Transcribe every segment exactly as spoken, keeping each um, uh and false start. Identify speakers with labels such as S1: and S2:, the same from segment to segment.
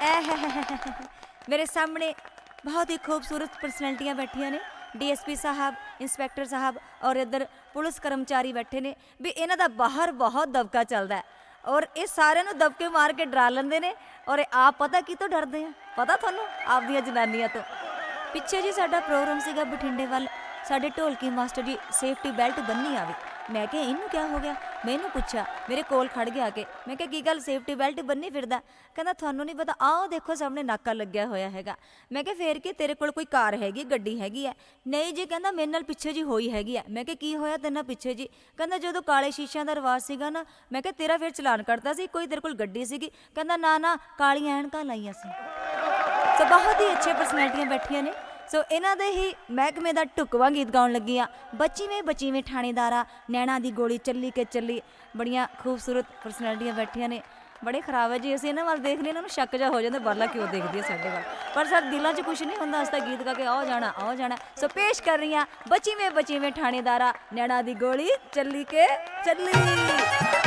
S1: मेरे सामने बहुत ही खूबसूरत पर्सनैलिटियां बैठिया ने। डी एस पी साहब, इंस्पैक्टर साहब और इधर पुलिस कर्मचारी बैठे ने। भी इन्हां दा बाहर बहुत दबका चलता है और ये सारे दबके मार के डरा लेंदे ने। और आप पता की तो डरते हैं? पता थानू आपदियां जनानियां तो। पिछे जी साडा प्रोग्राम सीगा बठिंडे वाल, साडे ढोलकी मास्टर जी सेफ्टी बेल्ट बन्नी आवे। मैं क्या इनू क्या हो गया? मैं इनू पूछा, मेरे कोल खड़ गया के। मैं क्या की गल सेफ्टी बेल्ट बन्नी फिरदा? कहंदा थानू नहीं पता, आओ देखो सामने नाका लग्या होया हैगा। मैं क्या फेर की तेरे कोल कोई कार हैगी, गड्डी हैगी है? नहीं जी, कहंदा मेरे नाल पिछे जी होई हैगी है। मैं क्या की होया तेरे नाल पिछे जी? कहंदा जदों काले शीशियां दा रिवाज सीगा ना, मैं क्या तेरा फिर चलान करता सी, कोई तेरे कोल गड्डी सीगी? कहंदा ना ना कालियां ऐनकां लाईयां सी। सो बहुत ही अच्छे पर्सनैलिटियां बैठिया ने। सो इन्हां दे ही महकमे का ढुकवा गीत गाउन लगी हाँ। बचीवें बचीवें थानेदारा, नैना दी गोली चली के चली। बड़िया खूबसूरत पर्सनैलिटियां बैठिया ने। बड़े खराब है जी, असं इन्होंने वाल देखने इन्होंने शक जा हो जाता बाला क्यों देखती है साढ़े वाल, पर सर दिलों च कुछ नहीं होंदा। असता गीत गा के आओ जाना आओ जाना। सो पेश कर रही हाँ बचीवें बचीवें थानेदारा, नैना दी गोली चली के चली।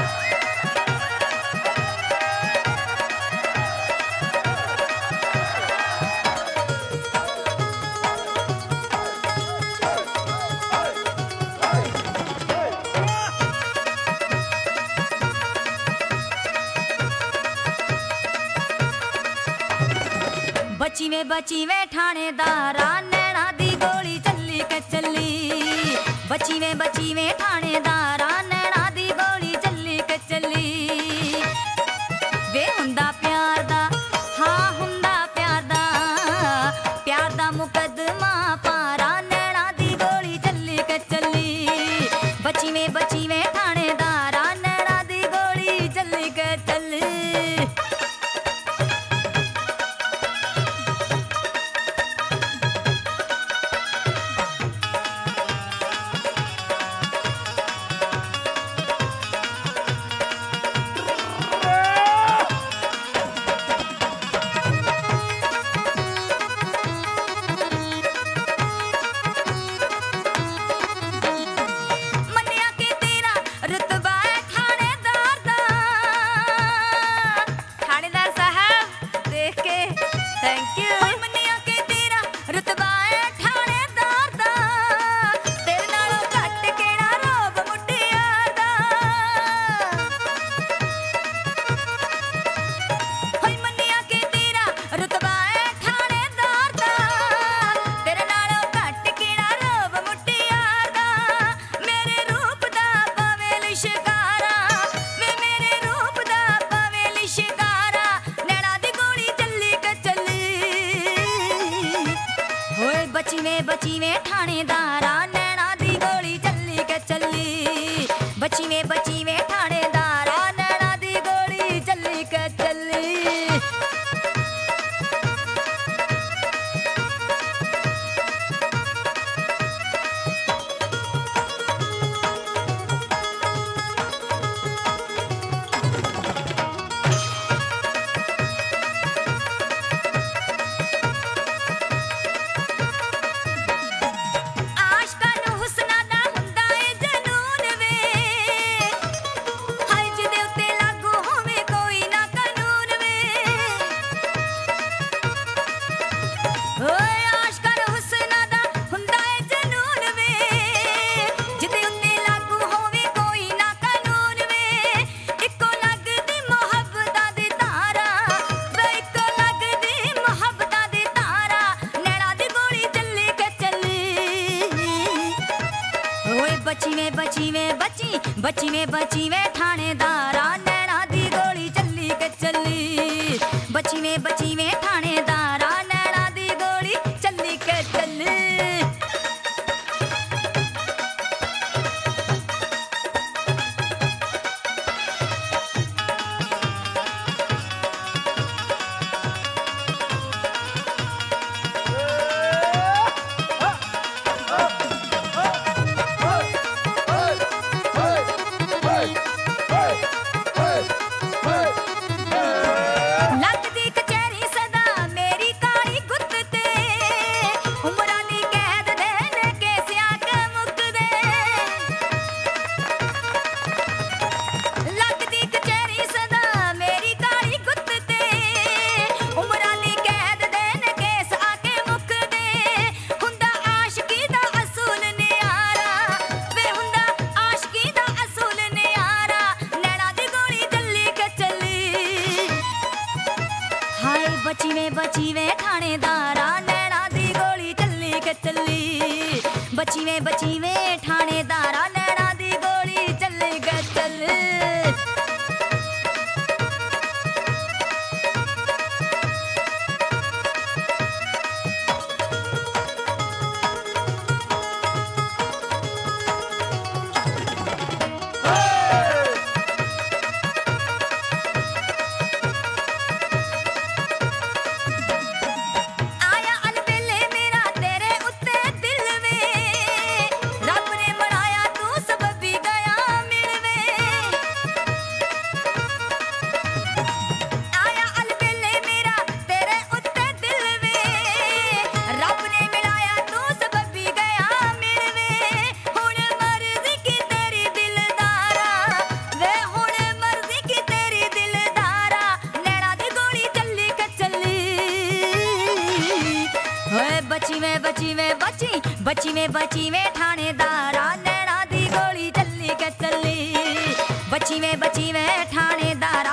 S1: बचीवें बचीवें थानेदारा, नैना दी गोली चली के चली। बचीवें बचीवें थानेदारा, नैना दी गोली चली के चली। वे हुंदा प्यार दा, हाँ हुंदा प्यार दा, प्यार दा मुकदमा पारा, नैना दी गोली चली के चली। बचीवें बचीवें थानेदारा, नैना दी गोली चली के चली। बचीवें बचीवें थानेदारा, नैना दी गोली चली के चली। बचीवें बचीवें थानेदारा, नैना दी गोली चली के चली। बचीवें बचीवें बची बचीवें बचीवें थानेदारा, नैना दी गोली चली के चली। बचीवें बचीवें थानेदारा, नैना दी गोली चली के चली। लगदी कचहरी सदा बची वे थानेदारा नैना दी गोली चली के चली बची वे बची वे थानेदारा नैना दी गोली चली के चली बची में बची में बची बची में बची में थानेदारा नैना दी गोली चली के चली बची में बची में थानेदारा